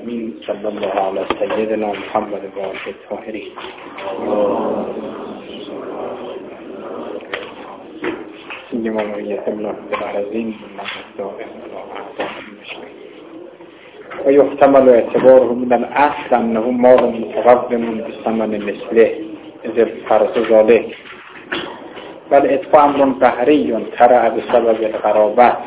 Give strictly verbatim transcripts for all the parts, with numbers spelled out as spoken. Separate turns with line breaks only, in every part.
العالمين صلى الله على سيدنا محمد وآله الطاهرين. سيما ولية الله بالعظيم ويحتمل اعتباره من الأصل أنه مال متقدم بثمن مثله إذ الفرض ذلك، بل اتقاء أمر قهري ترى بسبب القرابات.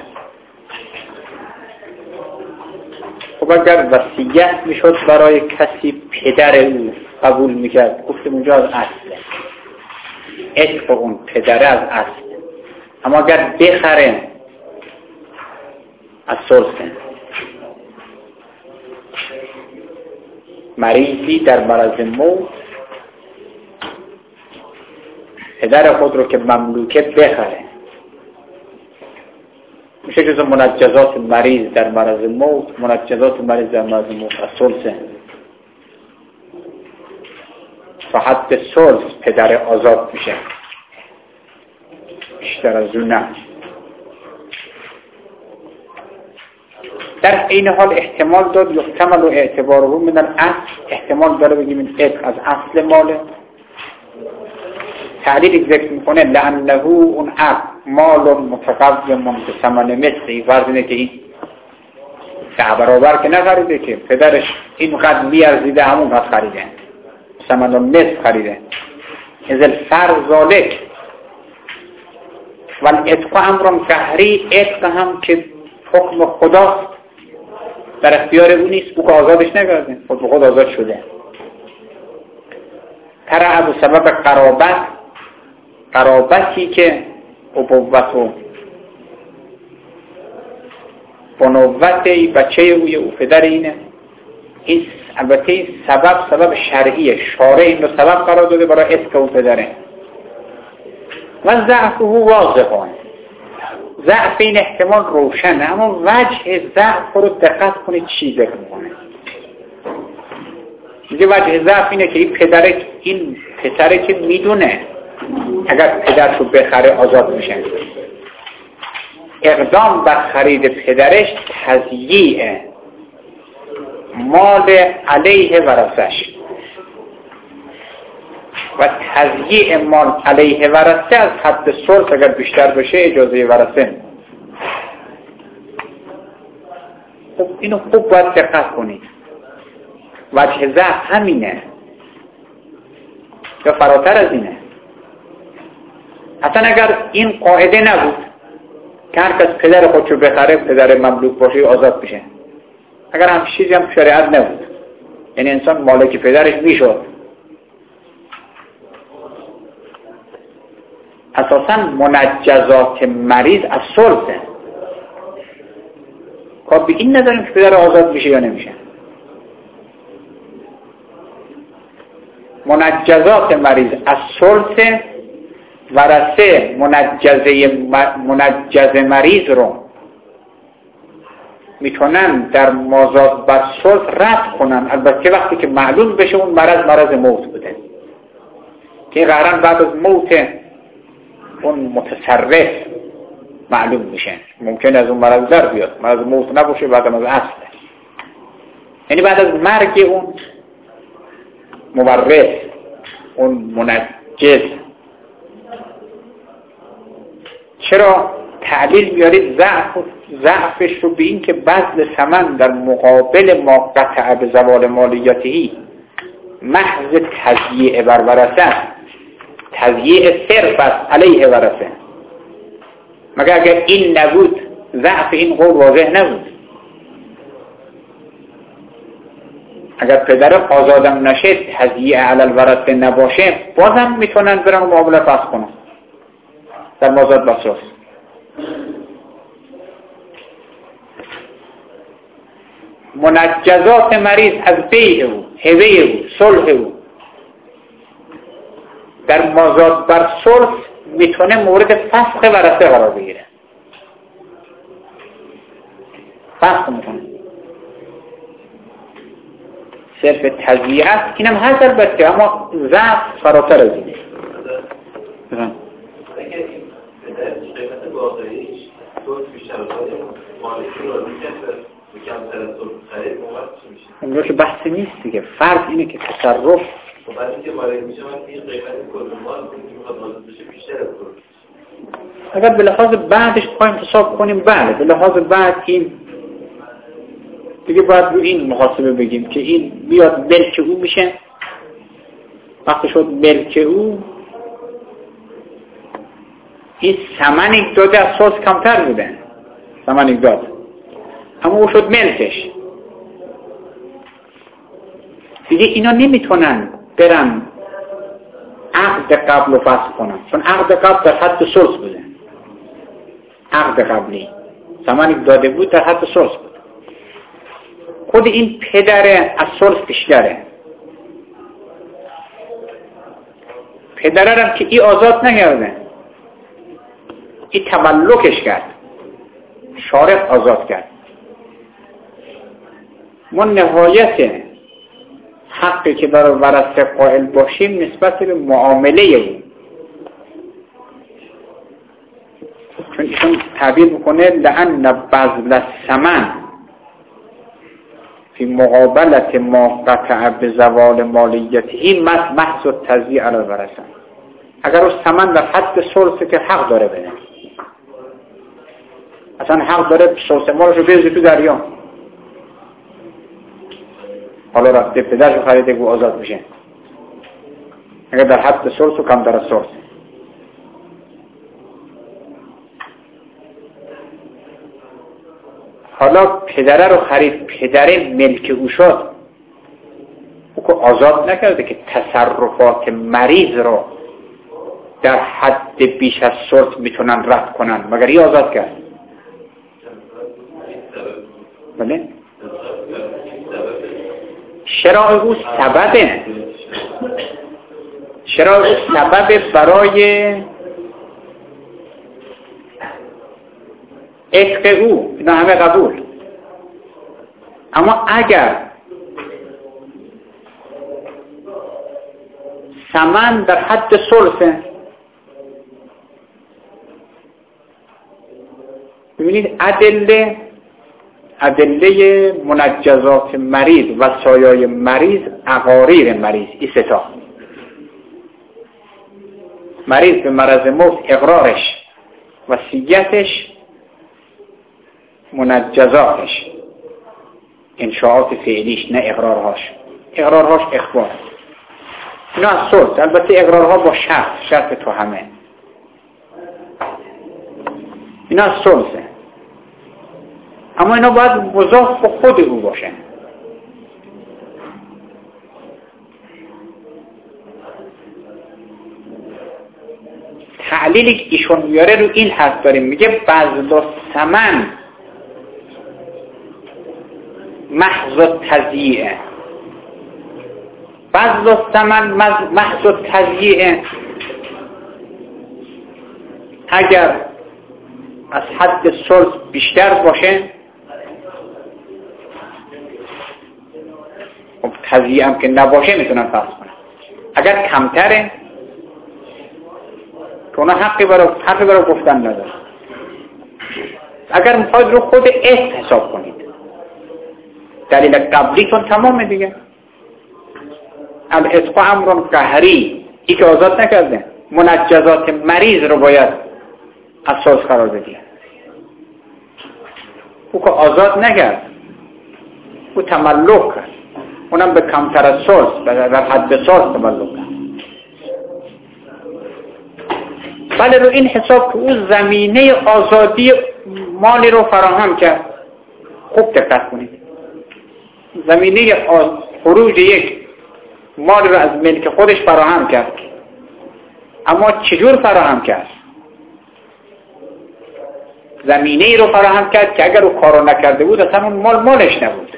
خب اگر وصیت میشد برای کسی پدر او قبول میکرد، گفتیم اونجا از اصله، اتق اون پدر از اصل. اما اگر بخره از سلسه. مریضی در مرض موت پدر خود رو که مملوکه بخره، میشه جز منجزات مریض در مرض موت. منجزات مریض در مرض موت از سلسه تا حد سلس پدر آزاد میشه، بیشتر از اون نه. در این حال احتمال داد یحتمل و اعتباره من الاصل، احتمال داره بگیم این اتق از اصل ماله. تعلیل ذکر میکنه لعنه اون عقل مال متقوم بثمن مثلی. فرض اینه که این ده برابر که نخریده، که پدرش اینقدر میارزیده همونقدر خریده، ثمن مثل خریده. از الفرض ذالک و الاتق امر قهری، اتق هم که حکم خداست، در اختیار او نیست، او که آزادش نکرده، خود به خود آزاد شده. ترعب به سبب قرابت، قرابتی که ابوت و بنوت بچه اوی او پدر اینه. این البته سبب سبب شرعیه، شارع این رو سبب قرار داده برای اتق او پدره. و ضعف او واضحه، ضعف این احتمال روشنه، اما وجه ضعف رو دقت کنید چی ذکر میکنه. میگه وجه ضعف اینه که این پدره، این پسره که میدونه اگر پدرش رو بخره آزاد میشه، اقدام بر خرید پدرش تضییع مال علیه ورثش و تضییع مال علیه ورثه از حد ثلث اگر بیشتر بشه اجازه ورثه. خب اینو خوب باید دقت کنید. وجه ضعف همینه یا فراتر از اینه. اصلا اگر این قاعده نبود که هر کس پدر خودشو بخره پدر مملوک باشه آزاد میشه، اگر هم چیزی هم شریعت نبود، یعنی انسان مالک پدرش میشد، اساسا منجزات مریض از ثلثه. خب به این نداریم که پدر آزاد میشه یا نمیشه. منجزات مریض از ثلثه، ورثه منجزه منجز مریض رو میتونن در مازاد بر ثلث رد کنن، البته وقتی که معلوم بشه اون مرض مرض موت بوده، که قرارن بعد از موت اون متصرف معلوم میشه. ممکن از اون مرض در بیاد، مرض موت نباشه، بعد از اصله، یعنی بعد از مرگ اون مورث، اون منجز. چرا تعلیل میارید ضعف ضعفش رو به این که بذل ثمن در مقابل ما قطع به زوال مالیاتی محض تضییع بر ورثه، تضییع صرف است علیه ورثه. مگر اگر این نبود ضعف این قول واضح نبود. اگر پدر آزادم نشه، تضییع علی الورثه نباشه، بازم میتونن برن معامله فسخ کنن در مازاد بساس. منجزات مریض از بیع او، هبه او، صلح او در مازاد بر صلح میتونه مورد فسخ ورثه قرار بگیره، فسخ میتونه. صرف تضییع است، اینم هست البته، اما ضعف فراتر از اینه.
قیمت واقعیش دوست بیشتر مالکی رو میکرد کمتر از صلح خرید موقع چی میشه؟
اونجا که بحثی نیست دیگه. فرض اینه که تصرف
خب بعد اینکه وارد میشه من این قیمت کل مال که میخواد وارد بشه بیشتر از فروش.
اگر به لحاظ بعدش بخوایم حساب کنیم بله، به لحاظ بعد این دیگه باید رو این محاسبه بگیم که این بیاد ملک او میشه. وقتی شد ملک او، این ثمنی داده از ساز کمتر بوده، ثمنی داد، اما او شد ملکش. دیگه اینا نمیتونن برن عقد قبل رو فسخ کنن، چون عقد قبل در حد سلس بوده. عقد قبلی ثمنی داده بود در حد سلس بود. خود این پدره از سلس بیشتره. پدره هم که ای آزاد نکرده، ای تملکش کرد، شارع آزاد کرد. ما نهایت حقی که برای ورثه قائل باشیم نسبت به معامله اون، چون ایشون تعبیر میکنه لأن بذل الثمن فی مقابلت ما قطع بزوال مالیته این محض التضییع علی الورثه. اگر اون ثمن در حد ثلثه که حق داره بده، اصلا حق داره ثلث مالشو بریزه تو دریا. حالا رفته پدرشو خریده گو آزاد میشه اگر در حد ثلث و کم در ثلث. حالا پدره رو خرید، پدره ملک او شد، او که آزاد نکرده که تصرفات مریض رو در حد بیش از ثلث میتونن رد کنن، مگر ای آزاد کرد. بله؟ شرع او سببه، شرع او سببه برای عتق او، اینا همه قبول. اما اگر ثمن در حد ثلثه، ببینید ادله ادله منجزات مریض و سایای مریض اقاریر مریض، این ستا مریض به مرض موت اقرارش، وصیتش، منجزاتش، انشاءات فعلیش، نه اقرارهاش. اقرارهاش اخبار، اینا از ثلث. البته اقرارها با شرط، شرط تو همه اینا از ثلثه، اما اینا باید مضاف به خود او باشه. تعلیلی که ایشون میاره رو این حرف داریم، میگه بذل الثمن محض التضییع. بذل الثمن محض التضییع اگر از حد ثلث بیشتر باشه، خب تضییع هم که نباشه میتونن فرض کنن. اگر کمتره که اونا حقی برای حقی برای گفتن نداره. اگر میخواید رو خود است حساب کنید، دلیل قبلیتون تمامه دیگه. الاسقا امرون قهری، ای که آزاد نکرده، منجزات مریض رو باید اساس قرار بدید. او که آزاد نکرد، او تملک کرد، اونم به کمتر از ثلث، در حد ثلث تملک کرد. بله رو این حساب که او زمینه آزادی مالی رو فراهم کرد. خوب دقت کنید، زمینه خروج یک مال رو از ملک خودش فراهم کرد، اما چجور فراهم کرد؟ زمینه ای رو فراهم کرد که اگر او کارو نکرده بود اصلا اون مال مالش نبود.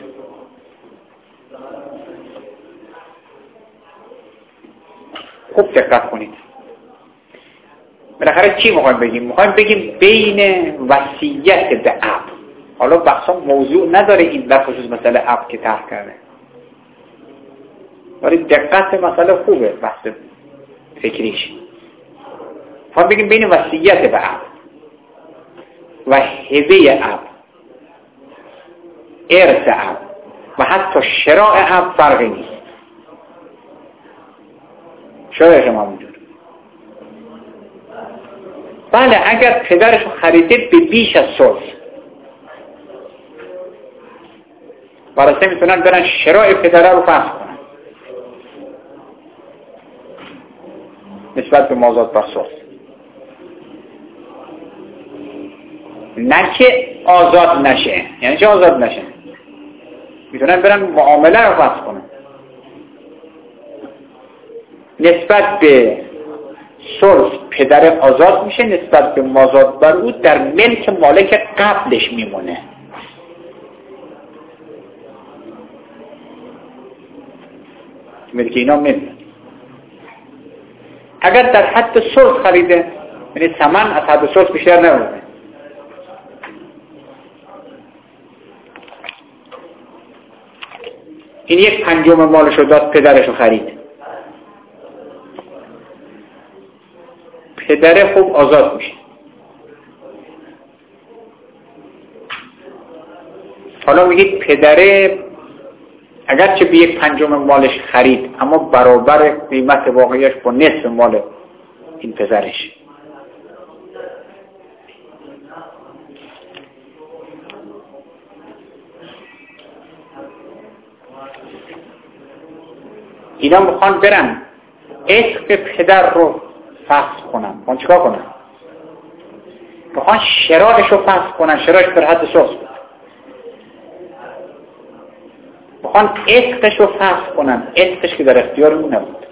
خوب دقت کنید. بالاخره چی میخوایم بگیم؟ میخوایم بگیم بین وصیت به عقد. حالا بحثا موضوع نداره این در خصوص مسئله عقد که طرح کرده، ولی دقت مسئله خوبه بحث فکریش. میخوایم بگیم بین وصیت به عقد و هبه عقد. ارث اب و حتی شراء اب فرقی نیست. شراء شما میدونه. بله اگر پدرشو خریده به بیش از ثلث، وارثه میتونن برن شراء پدره رو فسخ کنن نسبت به مازاد بر ثلث، نه که آزاد نشه. یعنی چه آزاد نشه؟ میتونن برن معامله رو فسخ کنن نسبت به ثلث. پدر آزاد میشه، نسبت به مازاد بر او در ملک مالک قبلش میمونه. ملک اینا میمونه. اگر در حد ثلث خریده، یعنی ثمن از حد ثلث بیشتر نمونه، این یک پنجم مالشو داد پدرشو خرید، پدره خوب آزاد میشه. حالا میگید پدره اگرچه به یک پنجم مالش خرید، اما برابر قیمت واقعیش با نصف مال این پسرش. اینا میخوان برن عشق پدر رو فسخ کنن. میخوان چیکار کنن؟ میخوان شراعش رو فسخ کنن. شراعش در حد ثلث بود. میخوان عشقش رو فسخ کنن. عشقش که در اختیار اون نبود.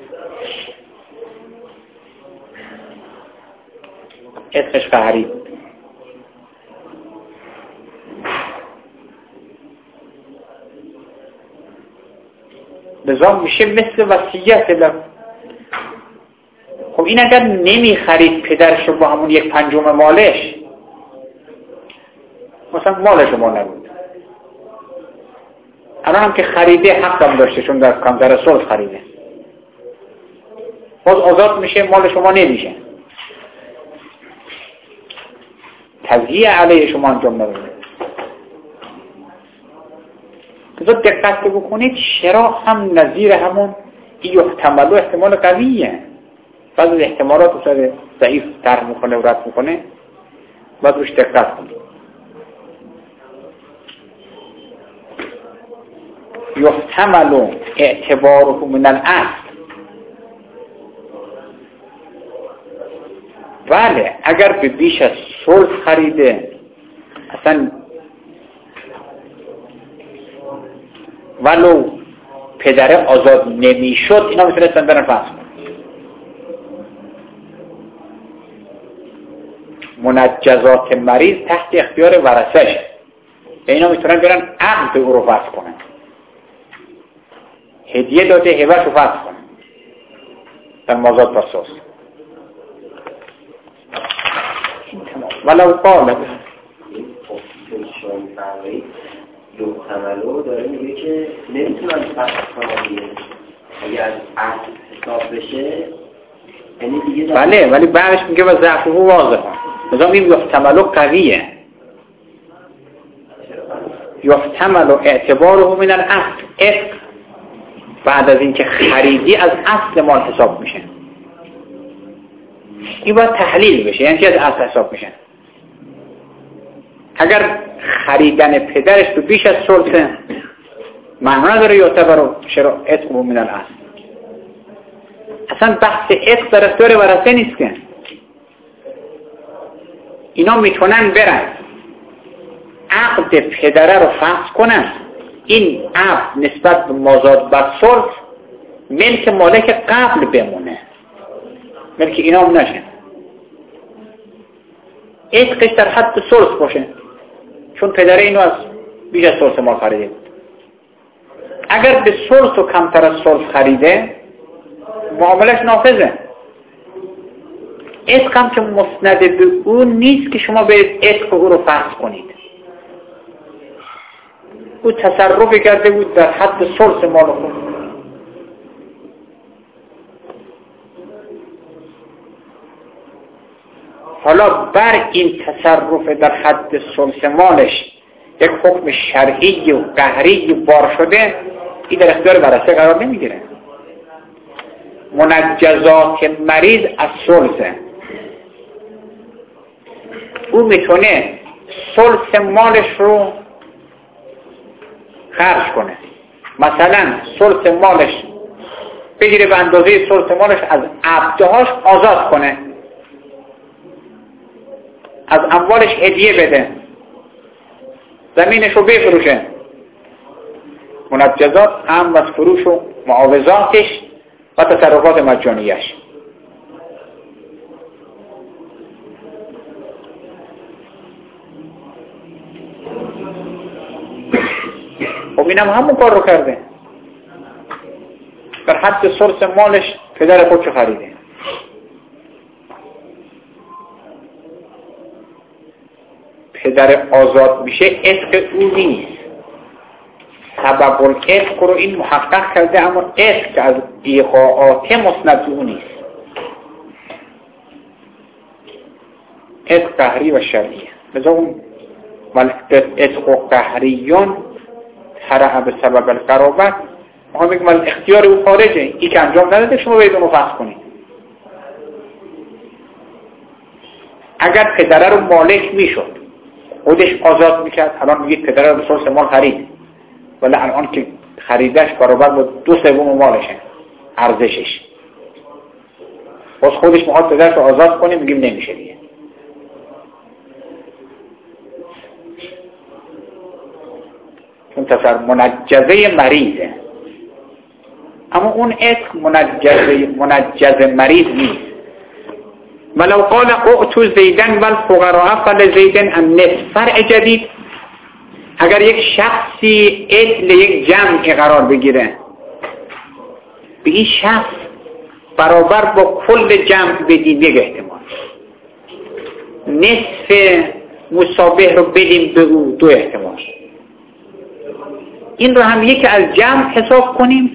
عشقش قهری بود. لذا میشه مثل وصیت لف. خب این اگر نمی خرید پدرش رو با همون یک پنجم مالش، مثلا مالش ما نبود، الان هم که خریده حق هم داشته چون در کمتر ثلث خریده، باز آزاد میشه، مال شما نمیشه، تضییع علیه شما انجام نبوده. لذا دقت بکنید شراء هم نظیر همون یحتمل و احتمال قویه. بعض از احتمالات رو سر ضعیف طرح میکنه و رد میکنه، باید روش دقت کنید. یحتمل اعتباره من الاصل. بله اگر به بیش از ثلث خریده، اصلا ولو پدره آزاد نمیشد، اینا میتونستن برن فسخ کنن. منجزات مریض تحت اختیار ورثه‌شه، اینا میتونن برن عقد او رو فسخ کنن، هدیه داده هبه‌ش رو فسخ کنن در مازاد بر ثلث. ولو قال
یحتملو داره میگه که نمیتونن فسخ کنن دیگه اگه از عقد حساب بشه، یعنی دیگه
بله، ولی بعدش میگه و ضعفه واضحه. مثلا میگه یحتملو قویه، یحتملو اعتباره من الاصل. عقد بعد از اینکه خریدی از اصل مال حساب میشه. این باید تحلیل بشه، یعنی چی از اصل حساب میشه؟ اگر خریدن پدرش تو بیش از ثلث، معنی نداره یعتبر شراء عتق من الاصل. اصلا بحث عتق در اختیار ورثه نیست که اینا میتونن برن عقد پدره رو فسخ کنن، این عقد نسبت به مازاد بر ثلث ملک مالک قبل بمونه، ملک اینا هم نشه، عتقش در حد ثلث باشه، چون پدره اینو از بیش از ثلث مال خریده بود. اگر به ثلث و کمتر از ثلث خریده، معاملش نافذه. عتق هم که مسند به اون نیست که شما برید عتق او رو فسخ کنید. او تصرف کرده بود در حد ثلث مال خود. حالا بر این تصرف در حد ثلث مالش یک حکم شرعی و قهری بار شده، این در اختیار ورثه قرار نمیگیره. منجزات مریض از ثلثه، او میتونه ثلث مالش رو خرج کنه. مثلا ثلث مالش بگیره به اندازه ثلث مالش از عبدهاش آزاد کنه، از اموالش هدیه بده، زمینش رو بفروشه. منجزات هم از فروش و معاوضاتش و تصرفات مجانیش. خب اینم همون کار رو کرده، در حد ثلث مالش پدر خودشو خریده. پدر آزاد میشه، عتق او نیست. سبب العتق رو این محقق کرده، اما عتق که از ایقاعات مسند او نیست. عتق قهری و شرعیه. لذا اون عتق و قهریون ترع به سبب القرابت، ما هم بگیم اختیار او خارجه، این که انجام نداده شما باید اونو فسخ کنید. اگر پدره رو مالک میشد، خودش آزاد میکرد، الان میگید پدره رو به ثلث مال خرید، ولی الان که خریدش برابر با دو سوم مالشه ارزشش، باز خودش میخواد پدرش رو آزاد کنه، میگیم نمیشه دیگه. چون تصر منجزه مریضه، اما اون عتق منجزه منجز مریض نیست. ولو قال اعطوا زیدن والفقراء فلزیدن النصف. فرع جدید، اگر یک شخصی عدل یک جمع قرار بگیره، به این شخص برابر با کل جمع بدیم یک احتمال، نصف مشابه رو بدیم به او دو احتمال. این رو هم یک از جمع حساب کنیم.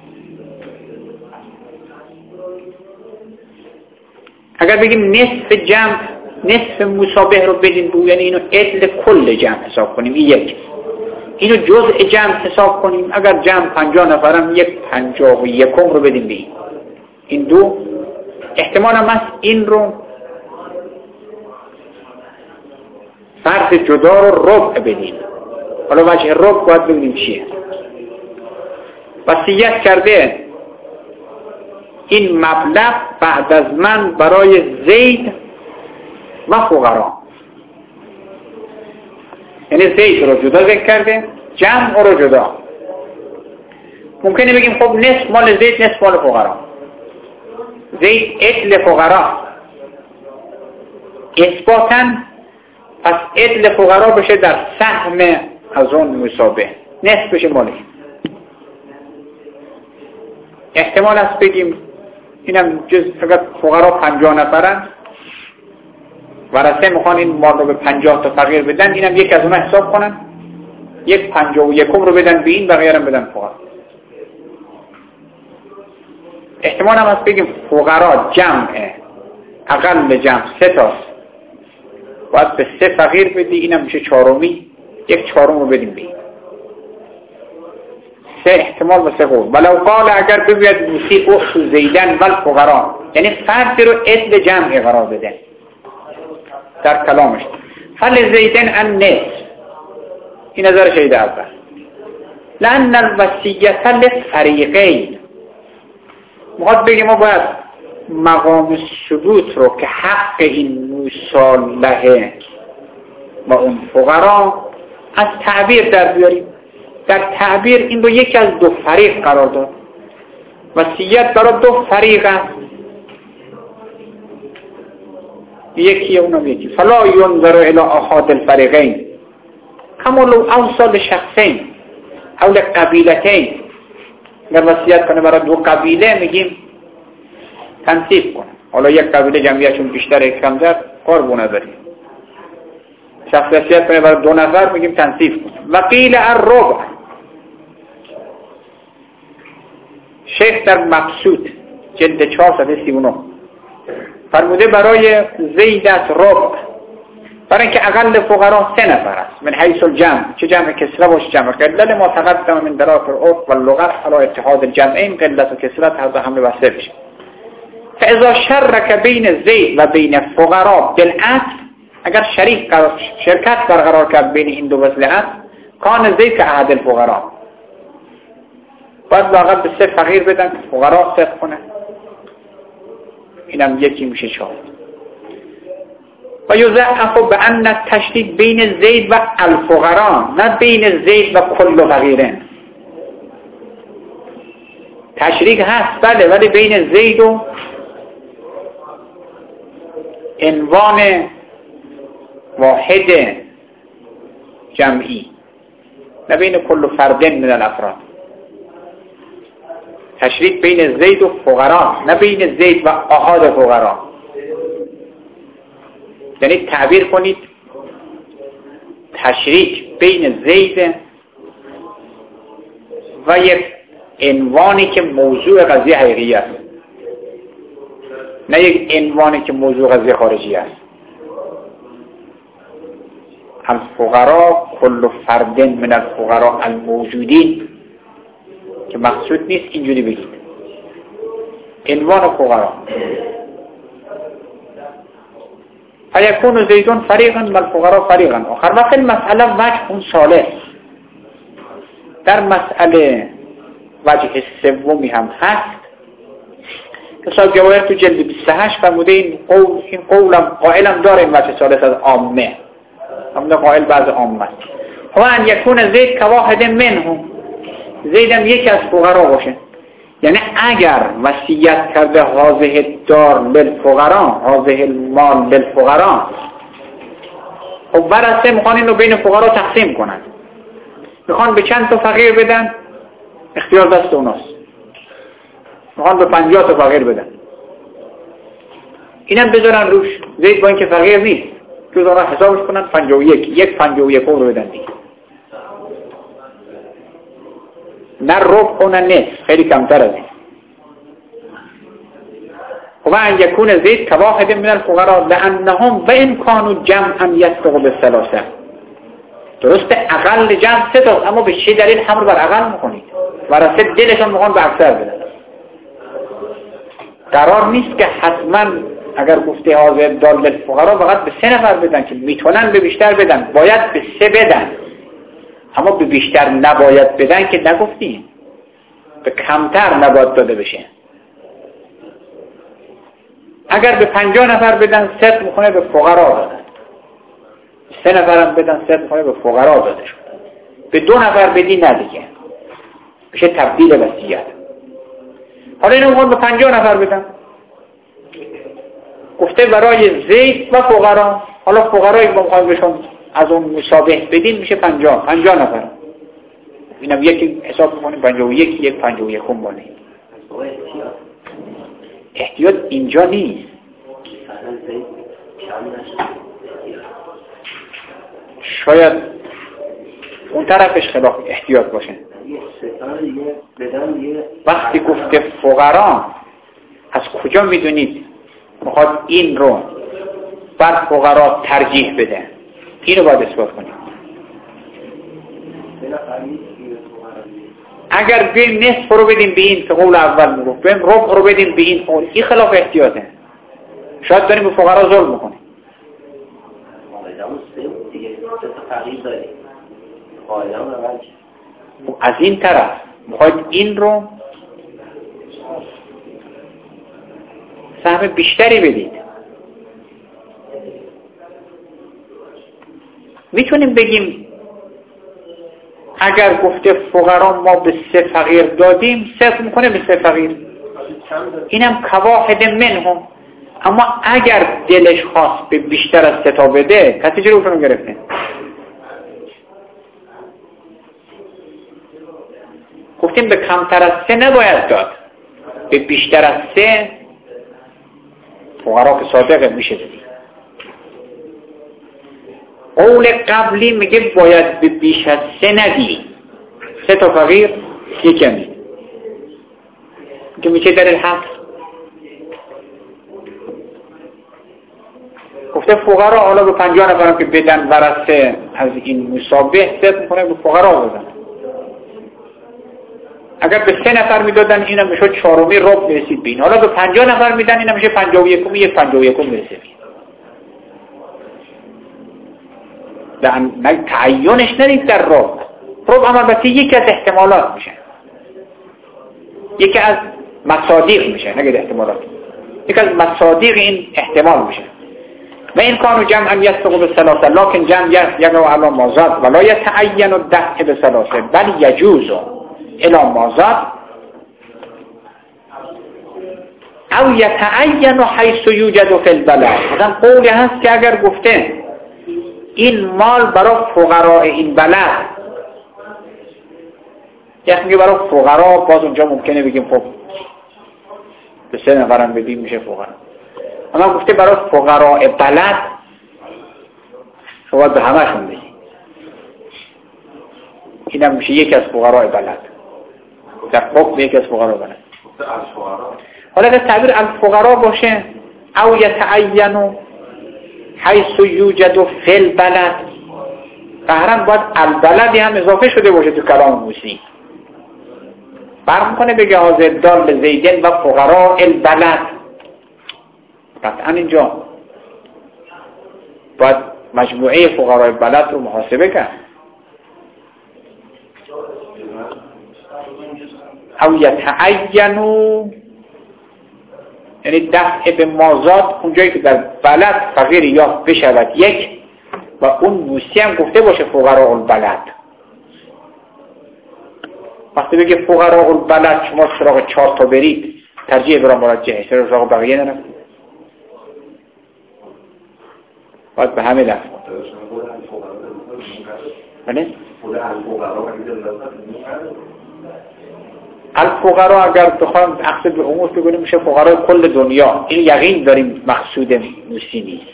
اگر بگیم نصف جمع، نصف مشابه رو بدیم به او، یعنی اینو عدل کل جمع حساب کنیم، این یک. اینو جزء جمع حساب کنیم، اگر جمع پنجاه نفرم یک پنجاه و یکم رو بدیم به این. این دو احتمال هم هست این رو فرد جدا رو ربع بدیم. حالا وجه ربع باید ببینیم چیه. وصیت کرده این مبلغ بعد از من برای زید و فقرا، یعنی زید رو جدا ذکر کرده، جمع رو جدا. ممکنه بگیم خب نصف مال زید نصف مال فقرا، زید عدل فقرا اثباتا، پس عدل فقرا بشه در سهم از اون مشابه، نصف بشه مالی. احتمال است بگیم اینم جز اگر فقرا پنجاه نفرن، ورثه میخوان این مال رو به پنجاه تا فقیر بدن، اینم یک از اونها حساب کنن، یک پنجاه و یکم رو بدن به این، بقیه هم بدن فقرا. احتمال هم هست بگیم فقرا جمعه، اقل جمع سه تاست، باید به سه فقیر بدی، اینم میشه چهارمی، یک چهارم رو بدیم به این. سه احتمال و سه قول. ولو قال اگر بگوید موسی اخت زیدن والفقرا، یعنی فرد رو عدل جمعی قرار بده در کلامش، فل زیدن النصف، این نظر شهید اول. لأن الوصیت للفریقین، میخواد بگیم ما باید مقام ثبوت رو که حق این مصالحه و اون فقرا از تعبیر در بیاریم. در تعبیر این رو یکی از دو فریق قرار داد. وصیت برای دو فریق است، یکی اونم یکی. فلا ینظر الی احد الفریقین کما لو اوصل شخصین او لقبیلتین. اگر وصیت کنه برای دو قبیله میگیم تنصیب کنه، حالا یک قبیله جمعیتشون بیشتر یک کمتر قربو نداریم. شخص وصیت کنه برای دو نفر میگیم تنصیب کنه. و قیل الربع، شیخ در مقصود جلد چهار صفحه سی و نه فرموده برای زید است ربع، برای اینکه اقل فقرا سه نفر است من حیث الجمع، چه جمع کسره باشه جمع قله، ما تقدم من درات العرف و اللغت علی اتحاد الجمعین قلت و کسرت هر دو همه وصله بشه. فاذا شرک بین زید و بین فقرا بالعطف، اگر شریک قرار شرکت برقرار کرد بین این دو وصله کان زید که احد الفقرا، باید واقعا به سه فقیر بدن که فقرا صدق کنه، اینم یکی میشه چهار. و یضعف بان التشدید بین زید و الفقرا، نه بین زید و کل فقیرین. تشریک هست بله، ولی بین زید و عنوان واحد جمعی، نه بین کل فردین من الافراد. تشریک بین زید و فقرا، نه بین زید و احاد فقرا. یعنی تعبیر کنید تشریک بین زید و یک عنوانی که موضوع قضیه حقیقی است، نه یک عنوانی که موضوع قضیه خارجی است. الفقراء کل فرد من الفقراء الموجودین که مقصود نیست اینجوری بگید عنوان فقراء. فیکون زیدون فریقا و الفقراء فریقا آخر. و فی المسئله وجه صالح، در مسئله وجه سومی هم هست که صاحب جواهر تو جلد بیست و هشت فرموده این قول این قولم قائلم داره این وجه ثالث از عامه، همون قائل بعض عامه است. و ان یکون زید کواحد منهم، زیدم یکی از فقرا باشه. یعنی اگر وصیت کرده هذه الدار للفقرا هذه المال للفقرا، خب برسه میخوان این رو بین فقرا تقسیم کنن، میخوان به چند تا فقیر بدن، اختیار دست اوناست. میخوان به پنجاه تا فقیر بدن، اینم بذارن روش. زید با اینکه فقیر نیست تو دارن حسابش کنن پنجاه و یک، یک پنجاه و یک رو بدن دیگه، نه ربع و نه نصف، خیلی کمتر از این. و ان یکون زید کواحد من الفقراء لانهم و ان كانوا جمعا یسبق بالثلاثه. درسته اقل جمع سه تا، اما به چه دلیل حمل بر اقل میکنید؟ ورثه دلشون میخوان به اکثر بدن. قرار نیست که حتما اگر گفته حاضر دال للفقراء فقط به سه نفر بدن که میتونن به بیشتر بدن، باید به سه بدن، اما به بیشتر نباید بدن که نگفتیم، به کمتر نباید داده بشه. اگر به پنجاه نفر بدن صدق میکنه به فقرا دادن، سه نفر هم بدن صدق میکنه به فقرا داده شد. به دو نفر بدی نه دیگه، میشه تبدیل وصیت. حالا اینو میخوان به پنجاه نفر بدن، گفته برای زید و فقرا. حالا فقرایی که میخوان بهشون از اون مشابه بدین میشه پنجاه پنجاه نفر. اینم یکی حساب میکنیم پنجاه و یک، یک پنجاه و یک هم بانه. احتیاط اینجا نیست. شاید اون طرفش خلاف احتیاط باشه. وقتی گفته فقرا، از کجا میدونید میخواد این رو بر فقرا ترجیح بده؟ اینو باید اثبات کنید. اگر بیم نصف رو بدیم به این که قول اول میگفت، بیم ربع رو بدیم به این قول، این خلاف احتیاطه. شاید داریم به فقرا ظلم میکنیم. از این طرف میخواید این رو سهم بیشتری بدید. میتونیم بگیم اگر گفته فقرا ما به سه فقیر دادیم، صرف میکنه به سه فقیر، اینم کواحد منهم. اما اگر دلش خواست به بیشتر از سه تا بده، کسی جلوشون رو گرفته. گفتیم به کمتر از سه نباید داد، به بیشتر از سه فقرا که صادقه میشه دادی. قول قبلی میگه باید به بیش از سه ندی، سه تا فقیر یکمی که میشه در الحق. گفته فقرا، حالا به پنجاه نفرم که بدن ورثه از این مسابه احتیاط میکنه به فقرا بدن. اگر به سه نفر میدادن اینم میشد چهارمی ربع برسید بین. حالا به پنجاه نفر میدن اینم میشه پنجاه و یکم، یک پنجاه و یکم برسه بین. در تعیینش ندید در ربع. ربع هم البته یکی از احتمالات میشه، یکی از مصادیق میشه، نگید احتمالات، یکی از مصادیق این احتمال میشه. و این کانو جمع هم یستقو به سلاسه، لیکن جمع یقو علا مازاد ولا یتعین و دفع به سلاسه بل یجوزو الا مازاد او یتعین حیث یوجد فی البلد. مثلا قولی هست که اگر گفته این مال برای فقراء این بلد، یعنی میگه برای فقرا، باز اونجا ممکنه بگیم خب به سه نفرم بدیم میشه فقرا. اما گفته برای فقراء بلد شما به همشون بدیم، اینم میشه یکی از فقراء بلد، در حکم یکی از فقراء بلد. حالا اگر تعبیر الفقراء باشه او یتعینو حیث یوجد فی البلد، قهرن باید البلدی هم اضافه شده باشه تو کلام موسی. فرق میکنه بگه حاضر دال به زیدن و فقراء البلد، قطعا اینجا باید مجموعه فقراء بلد رو محاسبه کرد. او یتعینو یعنی دفع به مازاد، اونجایی که در بلد فقیر یا بشود یک، و اون موسی هم گفته باشه فقراء البلد. وقتی بگه فقراء البلد شما سراغ چهار تا برید ترجیح برام مراجعه، سراغ بقیه نرم، باید به همه لفظ بله؟ الفقراء اگر بخوایم اقصد به عموم بگویم میشه فقراء کل دنیا. این یقین داریم مقصود موسی نیست،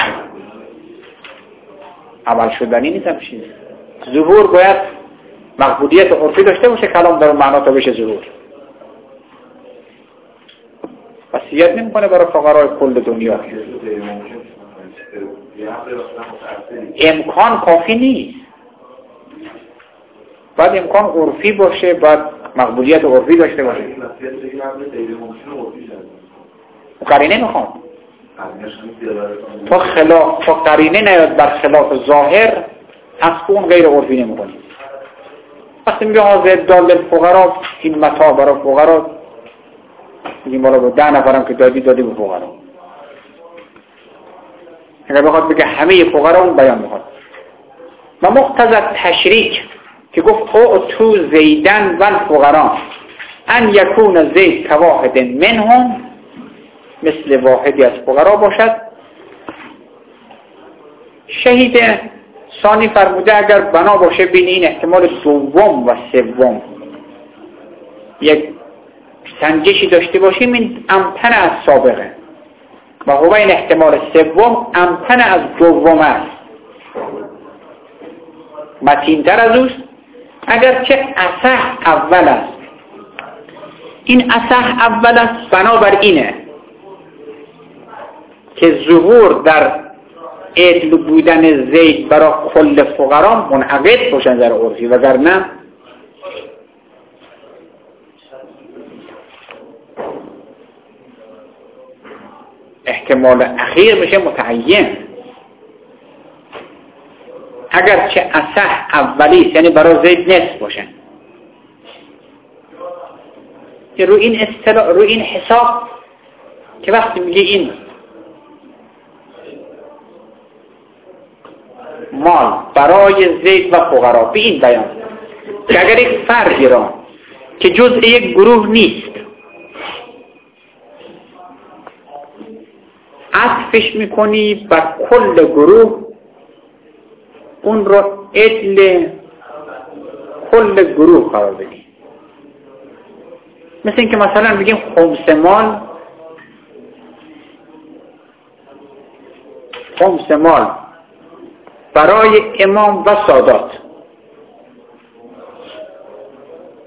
عمل شدنی نیست. هم چیز ظهور باید مقبولیت عرفی داشته باشه، کلام داره معنا تا بشه ظهور. وصیت نمیکنه برای فقراء کل دنیا. امکان کافی نیست، باید امکان عرفی باشه، باید مقبولیت عرفی داشته باشه. قرینه میخوام تا خلاف تا قرینه نیاد بر خلاف ظاهر اصلا غیر عرفی نمیکنیم. وقتی میگه حاضر دال الفقراء، این متاع برای فقرا میگیم بالا با ده نفرم که دادی دادی به فقرا. اگر بخواد بگه همه فقرا اون بیان میخواد. و مقتضی تشریک که گفت او تو زیدن و الفقرا ان یکون زید کواحد منهم، مثل واحدی از فقرا باشد. شهید ثانی فرموده اگر بنا باشه بین این احتمال دوم و سوم یک سنجشی داشته باشیم، این امتن از سابقه و هو این احتمال سوم امتن از دوم است، متین‌تر از اوست، اگرچه اصح اول است. این اصح اول است بنابر اینه که ظهور در عدل بودن زید برای کل فقرا منعقد باشن در عرفی، وگرنه احتمال اخیر میشه متعین. اگرچه اصح اولی یعنی برای زید نصف باشن، که رو این اصطلاح رو این حساب که وقتی میگه این مال برای زید و فقرا به این بیان که اگر یک فردی را که جزء یک گروه نیست عطفش میکنی بر کل گروه، اون رو عدل کل گروه قرار بدی. مثل این که مثلا بگیم خمس مال خمس مال برای امام و سادات،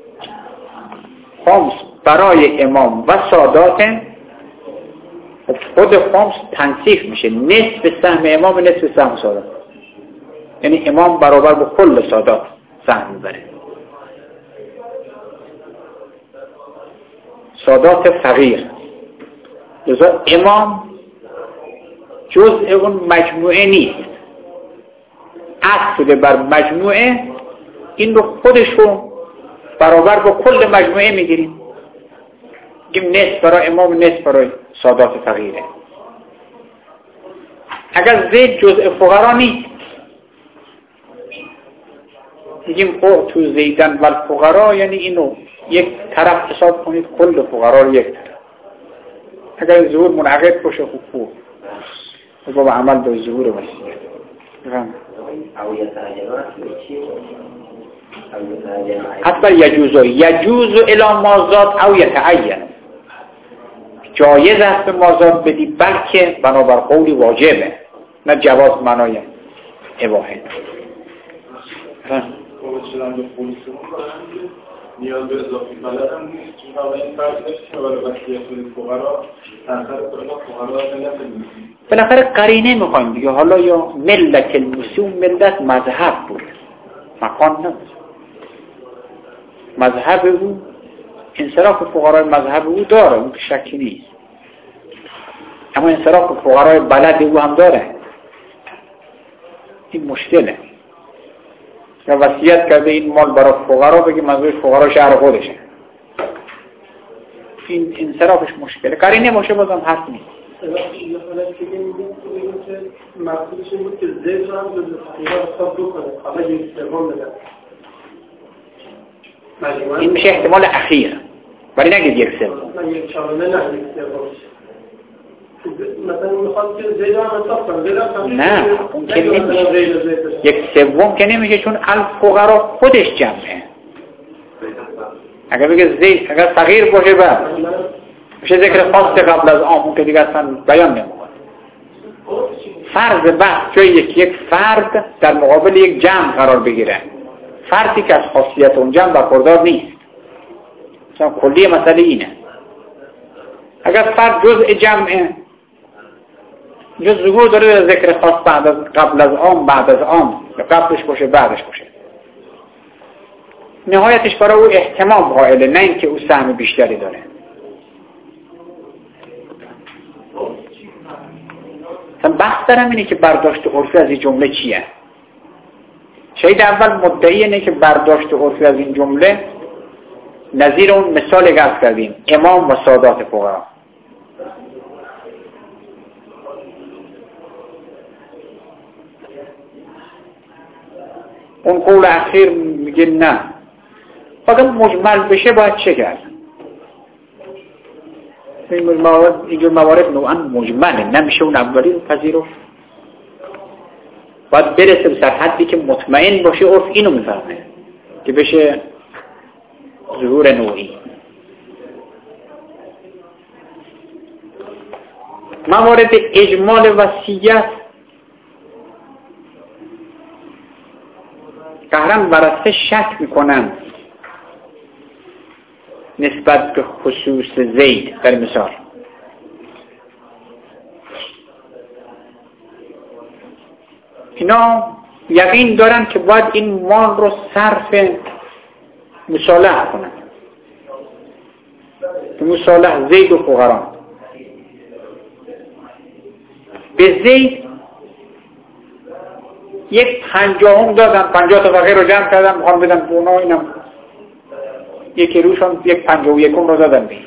خمس برای امام و سادات، خود خمس تنصیف میشه، نصف سهم امام و نصف سهم سادات، یعنی امام برابر با کل سادات سهم میبره. سادات فقیر لذا امام جزء اون مجموعه نیست، اصل بر مجموعه، این رو خودش رو برابر با کل مجموعه میگیریم، میگیم نصف برای امام نصف برای سادات فقیره. اگر زید جزء فقرا نیست میگیم خب تو زیدن و الفقرا، یعنی اینو یک طرف حساب کنید، کل فقرا رو یک طرف. اگر ظهور منعقد باشه خوب خوب و با عمل به ظهور وسیعه. حتی یجوزو یجوزو الا مازاد او یتعین، جایز است به مازاد بدی بلکه بنابر قولی واجبه، نه جواز معنای اباحه.
نیاز به اضافی بلد هم نیست، چون قبل این فرض نشید ولی وسیعت فقرا تنظر کلا فقرا ملت نیست.
بالاخره قرینه میخوایم دیگه، حالا یا ملت المسلم ملت مذهب بود، مکان نبود. مذهب او انصراف فقرای مذهب او داره، اون که شکی نیست، اما انصراف فقرای بلد او هم داره. این مشکله. یا وصیت کرده این مال برای فقرا، بگی منظورش فقرا شهر خودشه، این انصرافش مشکله. قرینه باشه بازم حرف نیست.
این حالت که میگیم که مقصودش این بود که زید رو هم جز فقیرها حساب بکنه، قبل یک سوم بدن.
این میشه احتمال اخیر، ولی نگید یک سوم.
من یک چهارمه نه یک سوم. مثلا میخواد که زید رو هم حساب کنه.
نه اون که نمیشه، یک سوم که نمیشه، چون الفقرا خودش جمعه. اگر بگه زید اگر فقیر باشه بعد میشه ذکر خاص قبل از آن، اون که دیگه اصلا بیان نمیکنه. فرض بحث جایی که یک فرد در مقابل یک جمع قرار بگیره، فردی که از خاصیت اون جمع برخوردار نیست. مثلا کلی مسئله اینه، اگر فرد جزء جمعه، جز ظهور داره در ذکر خاص بعد از قبل از آن، بعد از آن، یا قبلش باشه بعدش باشه، نهایتش برای او احتمام قائله، نه اینکه او سهم بیشتری داره. مثلا بحث دارم اینه که برداشت عرفی از این جمله چیه. شاید اول مدعی اینه که برداشت عرفی از این جمله نظیر اون مثال گفت کردیم، امام و سادات فقرا. اون قول اخیر میگه نه، فقط مجمل بشه باید چه کرد؟ این موارد اینجور موارد نوعا مجمله، نمیشه اون اولی رو پذیرفت، باید برسه به سرحدی که مطمئن باشه عرف اینو میفهمه که بشه ظهور نوعی. موارد اجمال وصیت قهرن برسته شک میکنن نسبت به خصوص زید. در مثال اینا یقین دارن که باید این مال رو صرف مصالحه کنن، مصالحه زید و فقرا. به زید یک پنجاهم دادن، پنجاه تا فقیر رو جمع کردن میخوان بدن به اونا، اینم یکی روشان یک پنجاه و یکم رو دادن بید.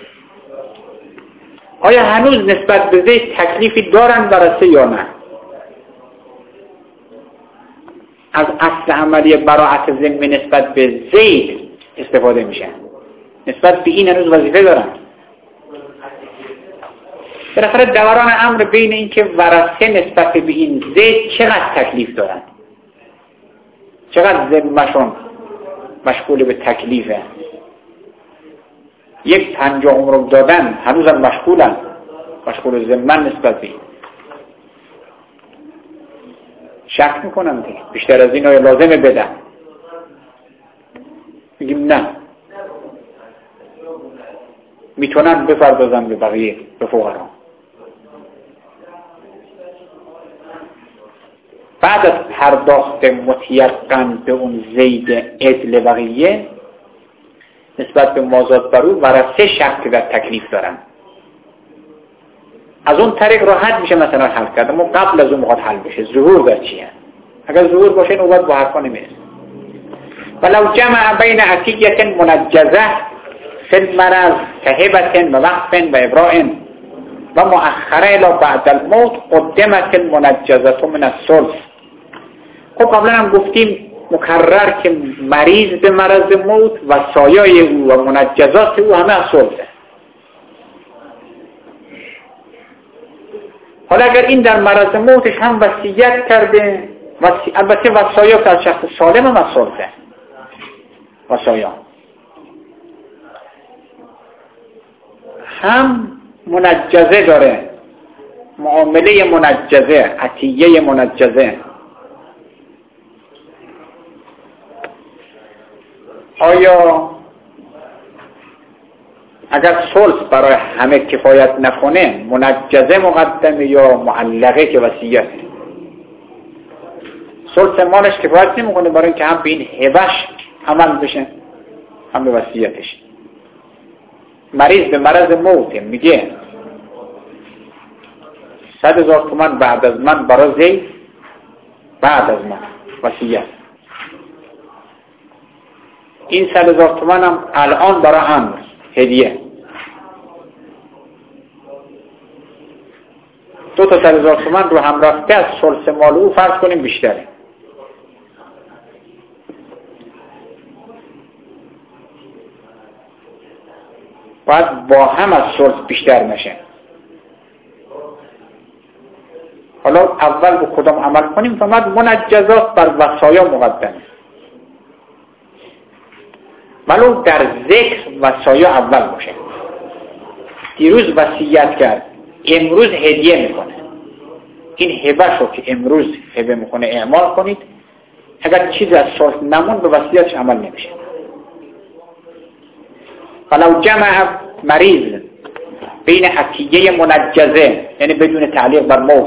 آیا هنوز نسبت به زید تکلیفی دارن برسه یا نه؟ از اصل عملی براعت ذمه نسبت به زید استفاده میشه، نسبت به این هنوز وظیفه دارن. بالاخره دوران امر بین این که ورثه نسبت به این زید چقدر تکلیف دارن، چقدر ذمهشون مشغول به تکلیفه. یک پنجاهم رو دادن هنوزم مشغولن، مشغول ذمه نسبت به این. شک میکنم دیگه بیشتر از این های لازمه بدن، میگیم نه میتونن بپردازن به بقیه، به فقرا. پرداخت متیقن به اون زید عدل بقیه نسبت به مازاد برو ورثه شک در تکلیف دارن. از اون طریق راحت میشه مثلا حل کرد، اما قبل از اون موقع حل بشه. ظهور در چیه؟ اگر ظهور باشه نوبت با حرفا نمیرسه. ولو جمع بین عتیه منجزه فی المرض كهبة و وقف و ابراء و مؤخره الى بعد الموت قدمت المنجزه من الثلث. خب قبلا هم گفتیم مکرر که مریض به مرض موت و سایای او و منجزات او همه از ثلثه. حالا اگر این در مرض موتش هم وصیت کرده، وصی... البته وصایا که از شخص سالم هم از ثلثه وصایا، هم منجزه داره، معامله منجزه، عطیه منجزه. آیا اگر ثلث برای همه کفایت نکنه منجزه مقدمه یا معلقه که وصیت؟ ثلث مالش کفایت نمیکنه برای اینکه هم به این هبش عمل بشه هم به وصیتش. مریض به مرض موته، میگه صد هزار تومان بعد از من برای زید، بعد از من وصیت. این صد هزار تومان هم الان برای هم هدیه. دو تا صد هزار تومان رو هم رفته از ثلث مال او فرض کنیم بیشتره. باید با هم از ثلث بیشتر نشه. حالا اول به کدام عمل کنیم؟ فقط منجزات بر وصایا مقدمه، ولو در ذکر وصایا اول باشه. دیروز وصیت کرد، امروز هدیه میکنه، این هبه شو که امروز هبه میکنه اعمال کنید. اگر چیزی از ثلث نمون به وصیتش عمل نمیشه. ولو جمع مریض بین عطیه منجزه، یعنی بدون تعلیق بر موت،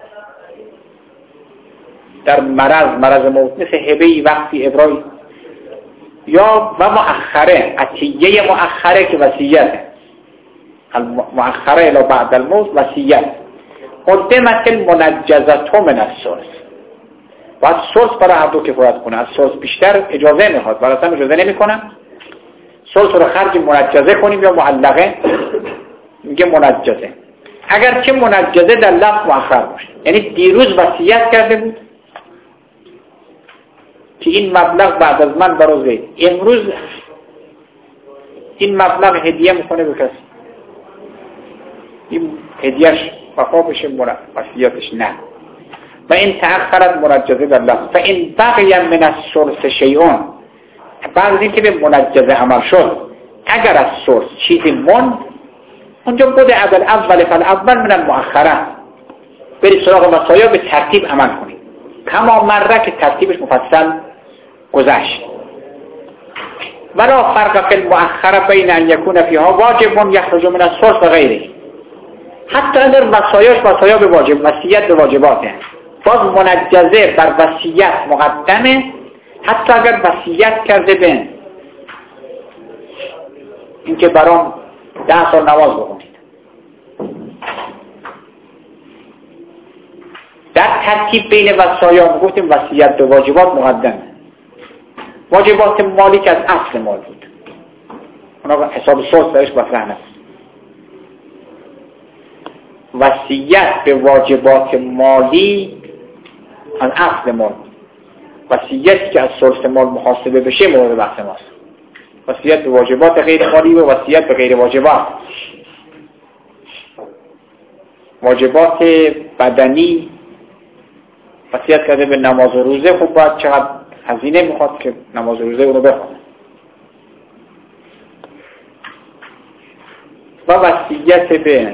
در مرض مرض موت مثل هبهی وقتی ابرایی، یا و مؤخره، عطیه مؤخره که وصیت، مؤخره الی بعد الموت وصیت. قدمت المنجزه من الثلث. باید ثلث برای هر دو کفایت کنه. از ثلث بیشتر اجازه میخواد، برای اصلا اجازه نمی کنم. ثلث رو خرج منجزه کنیم یا معلقه، میگه منجزه. اگر که منجزه در لفظ مؤخر باشه، یعنی دیروز وصیت کرده بود که این مبلغ بعد از من برای زید، امروز این مبلغ هدیه میکنه به کسی، این هدیهش وفا بشه، وصیتش نه. و این تأخرت منجزه در لفظ فإن بقی من الثلث شیئون، بعد از این که به منجزه عمل شد اگر از ثلث چیزی مون، اونجا بود اول اول فالاول من المؤخره، برید سراغ وصایا به ترتیب عمل کنید کما مره که ترتیبش مفصل گذشت. ولا فرق فی المؤخره بین ان یکون فیها واجب یخرج من الثلث و غیره. حتی اگر وصایاش وصایا به واجب، وصیت به واجباته، باز منجزه بر وصیت مقدمه. حتی اگر وصیت کرده به اینکه برام ده سال نماز بخونید، در ترتیب بین وصایا گفتیم وصیت به واجبات مقدمه. واجبات مالی که از اصل مال بود، اونا حساب ثلث درش مطرح نیست. وصیت به واجبات مالی از اصل مال، وصیتی که از ثلث مال محاسبه بشه مورد بحث ماست. وصیت به واجبات غیر مالی و وصیت به غیر واجبات. واجبات بدنی وصیت کرده به نماز و روزه، خب باید چقدر هزینه میخواد که نماز و روزه اونو بخونه. و وصیت به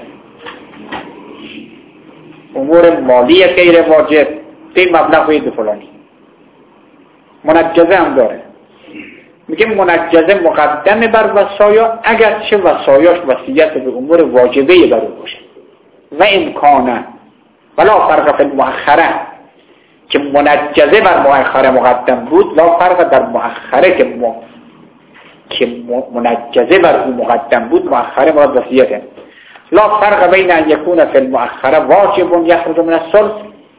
امور مالی غیر واجب، این مبلغ باید فلانی. منجزه هم داره، میگه منجزه مقدمه بر وصایا اگر چه وصایاش وصیت به امور واجبه بر او باشه. و امکانه ولا فرق فی المؤخره، که منجزه بر مؤخره مقدم بود، لا فرق در مؤخره که م... که منجزه بر او مقدم بود مؤخره مراد وصیته. لا فرق بین ان یکون فی المؤخره واجب یخرج من الثلث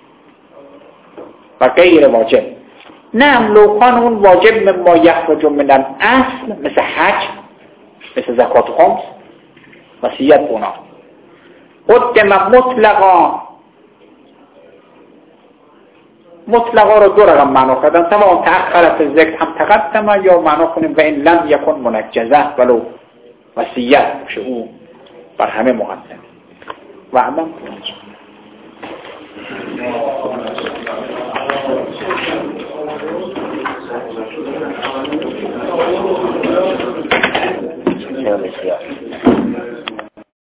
و غیر واجب. نه، لو کان اون واجب مما یخرج من الاصل مثل حج، مثل زکات خمس، وصیت اونا قدم مطلقا. مطلقا رو دو رقم معنا کردن، سواء تأخرت ذکر هم تقدم، یا معنا کنیم و این لم یکن منجزه ولو وصیت باشه او بر همه مقدم. و علم
بسیار